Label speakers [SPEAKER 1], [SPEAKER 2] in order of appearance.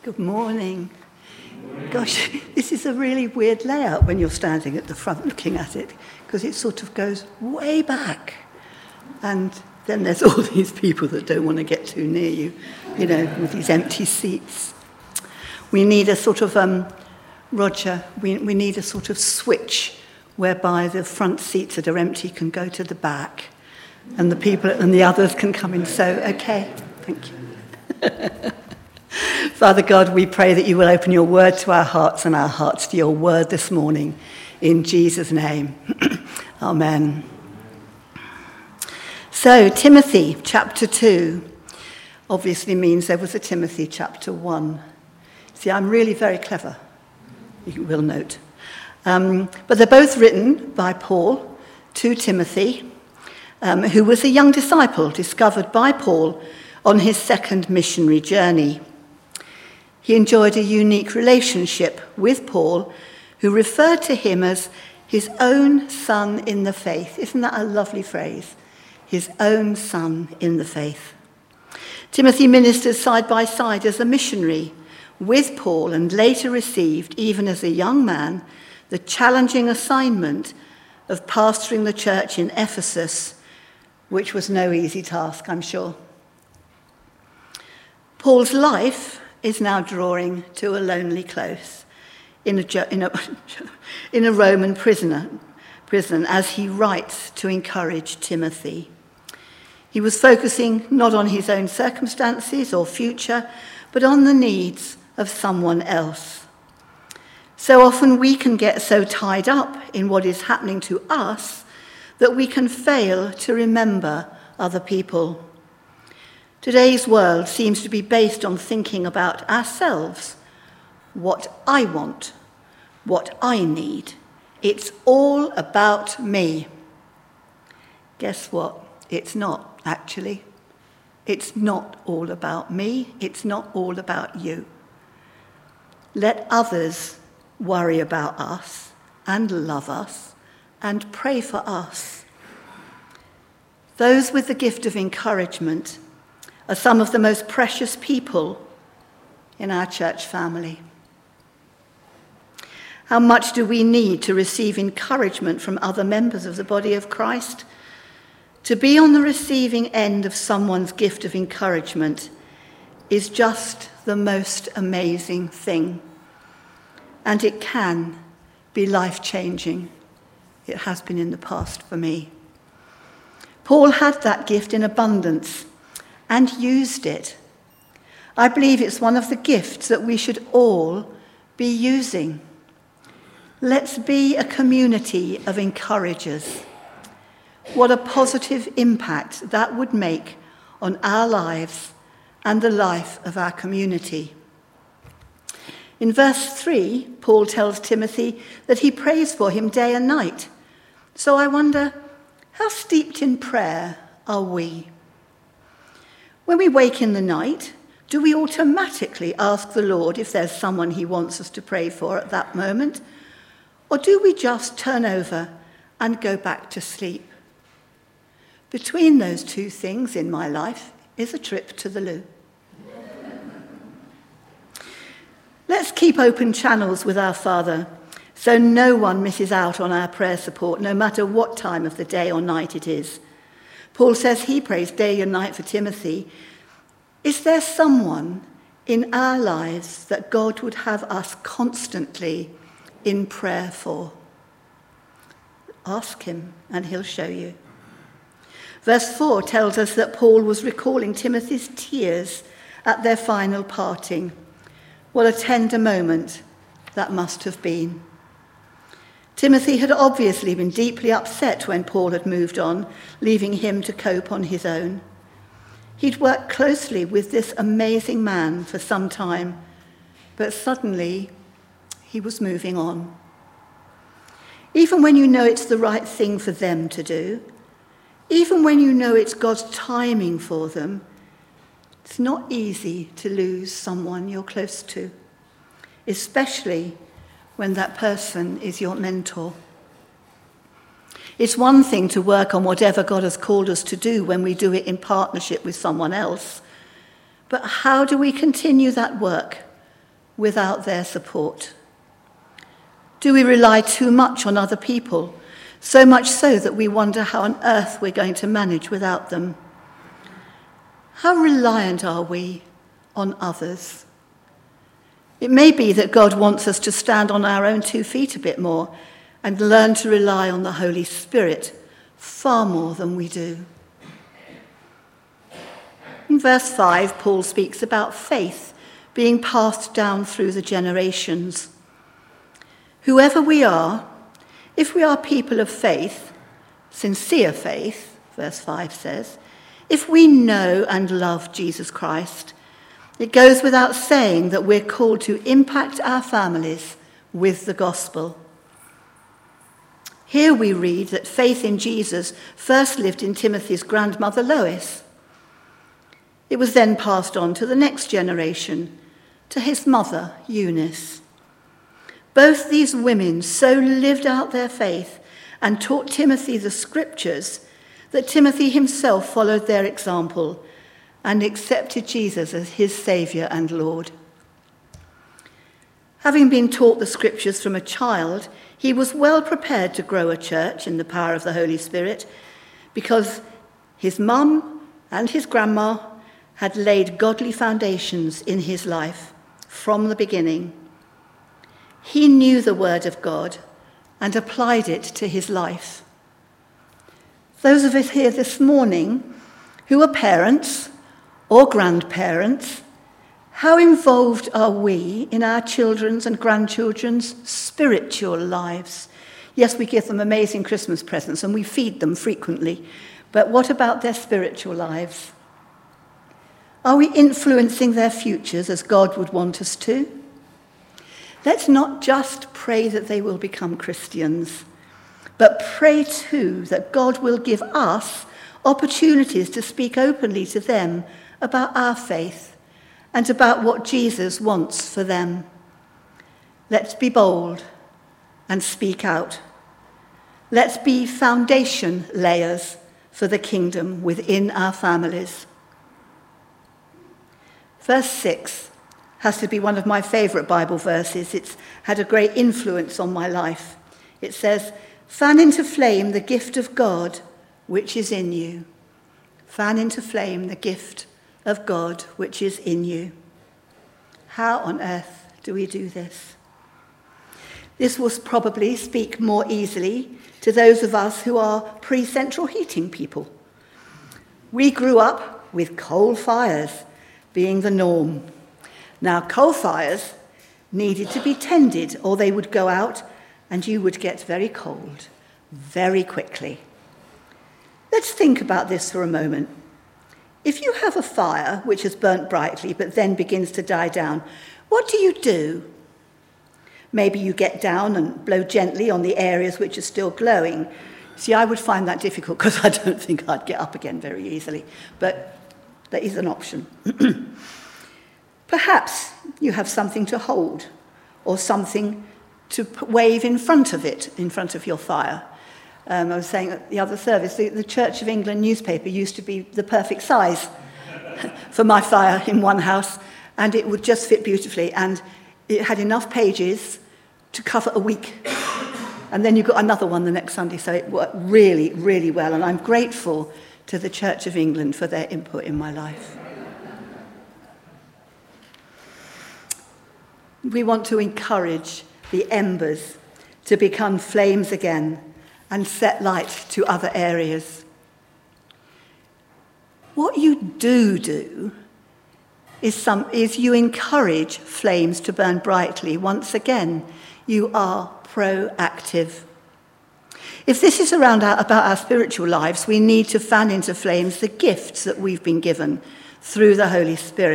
[SPEAKER 1] Good morning. Gosh, this is a really weird layout when you're standing at the front looking at it, because it sort of goes way back. And then there's all these people that don't want to get too near you, with these empty seats. We need a sort of, Roger, we need a sort of switch whereby the front seats that are empty can go to the back and the people and the others can come in. So, okay, thank you. Father God, we pray that you will open your word to our hearts and our hearts to your word this morning. In Jesus' name, amen. So, Timothy, chapter 2, obviously means there was a Timothy, chapter 1. See, I'm really very clever, you will note. But they're both written by Paul to Timothy, who was a young disciple discovered by Paul on his second missionary journey. He enjoyed a unique relationship with Paul, who referred to him as his own son in the faith. Isn't that a lovely phrase? His own son in the faith. Timothy ministered side by side as a missionary with Paul and later received, even as a young man, the challenging assignment of pastoring the church in Ephesus, which was no easy task, I'm sure. Paul's life is now drawing to a lonely close in a Roman prison as he writes to encourage Timothy. He was focusing not on his own circumstances or future, but on the needs of someone else. So often we can get so tied up in what is happening to us that we can fail to remember other people. Today's world seems to be based on thinking about ourselves, what I want, what I need. It's all about me. Guess what? It's not, actually. It's not all about me. It's not all about you. Let others worry about us and love us and pray for us. Those with the gift of encouragement are some of the most precious people in our church family. How much do we need to receive encouragement from other members of the body of Christ? To be on the receiving end of someone's gift of encouragement is just the most amazing thing. And it can be life-changing. It has been in the past for me. Paul had that gift in abundance and used it. I believe it's one of the gifts that we should all be using. Let's be a community of encouragers. What a positive impact that would make on our lives and the life of our community. In verse 3, Paul tells Timothy that he prays for him day and night. So I wonder, how steeped in prayer are we? When we wake in the night, do we automatically ask the Lord if there's someone he wants us to pray for at that moment? Or do we just turn over and go back to sleep? Between those two things in my life is a trip to the loo. Let's keep open channels with our Father so no one misses out on our prayer support, no matter what time of the day or night it is. Paul says he prays day and night for Timothy. Is there someone in our lives that God would have us constantly in prayer for? Ask him and he'll show you. Verse 4 tells us that Paul was recalling Timothy's tears at their final parting. What a tender moment that must have been. Timothy had obviously been deeply upset when Paul had moved on, leaving him to cope on his own. He'd worked closely with this amazing man for some time, but suddenly he was moving on. Even when you know it's the right thing for them to do, even when you know it's God's timing for them, it's not easy to lose someone you're close to, especially when that person is your mentor. It's one thing to work on whatever God has called us to do when we do it in partnership with someone else. But how do we continue that work without their support? Do we rely too much on other people, so much so that we wonder how on earth we're going to manage without them? How reliant are we on others? It may be that God wants us to stand on our own 2 feet a bit more and learn to rely on the Holy Spirit far more than we do. In verse 5, Paul speaks about faith being passed down through the generations. Whoever we are, if we are people of faith, sincere faith, verse 5 says, if we know and love Jesus Christ, it goes without saying that we're called to impact our families with the gospel. Here we read that faith in Jesus first lived in Timothy's grandmother Lois. It was then passed on to the next generation, to his mother Eunice. Both these women so lived out their faith and taught Timothy the scriptures that Timothy himself followed their example and accepted Jesus as his Saviour and Lord. Having been taught the scriptures from a child, he was well prepared to grow a church in the power of the Holy Spirit because his mum and his grandma had laid godly foundations in his life from the beginning. He knew the word of God and applied it to his life. Those of us here this morning who are parents or grandparents, how involved are we in our children's and grandchildren's spiritual lives? Yes, we give them amazing Christmas presents and we feed them frequently, but what about their spiritual lives? Are we influencing their futures as God would want us to? Let's not just pray that they will become Christians, but pray too that God will give us opportunities to speak openly to them about our faith and about what Jesus wants for them. Let's be bold and speak out. Let's be foundation layers for the kingdom within our families. Verse 6 has to be one of my favourite Bible verses. It's had a great influence on my life. It says, "Fan into flame the gift of God which is in you." Fan into flame the gift of God which is in you. How on earth do we do this? This will probably speak more easily to those of us who are pre-central heating people. We grew up with coal fires being the norm. Now, coal fires needed to be tended or they would go out and you would get very cold very quickly. Let's think about this for a moment. If you have a fire which has burnt brightly but then begins to die down, what do? Maybe you get down and blow gently on the areas which are still glowing. See, I would find that difficult because I don't think I'd get up again very easily, but that is an option. Perhaps you have something to hold or something to wave in front of it, in front of your fire. I was saying at the other service, the Church of England newspaper used to be the perfect size for my fire in one house, and it would just fit beautifully, and it had enough pages to cover a week. And then you got another one the next Sunday, so it worked really, really well, and I'm grateful to the Church of England for their input in my life. We want to encourage the embers to become flames again and set light to other areas. What you do is you encourage flames to burn brightly. Once again, you are proactive. If this is about our spiritual lives, we need to fan into flames the gifts that we've been given through the Holy Spirit.